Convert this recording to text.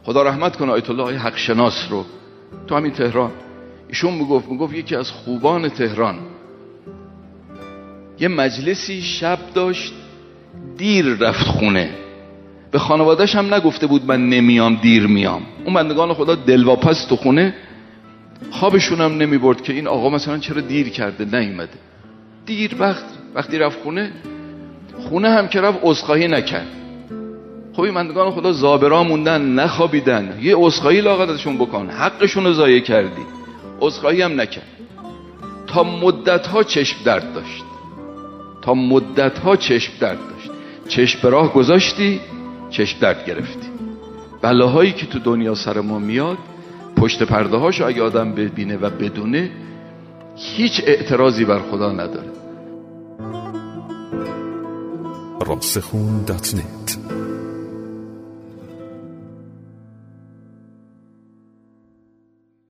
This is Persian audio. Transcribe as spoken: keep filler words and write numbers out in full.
خدا رحمت کنه آیت الله حق شناس رو تو همین تهران، ایشون میگفت میگفت یکی از خوبان تهران یه مجلسی شب داشت، دیر رفت خونه، به خانواده‌اش هم نگفته بود من نمیام دیر میام. اون بندگان خدا دلواپس تو خونه، خوابشون هم نمی برد که این آقا مثلا چرا دیر کرده نیومده. دیر وقت وقتی رفت خونه خونه هم که رفت عذرخواهی نکرد. خب این بندگان خدا زابرا موندن، نخوابیدن، یه عذرخواهی لااقل ازشون بکن، حقشون رو ضایع کردی. عذرخواهی هم نکرد. تا مدت‌ها چشم درد داشت، تا مدت‌ها چشم درد داشت. چشم به راه گذاشتی، چشم درد گرفتی. بلاهایی که تو دنیا سر ما میاد پشت پرده هاشو اگه آدم ببینه و بدونه هیچ اعتراضی بر خدا نداره. راسخون دات نت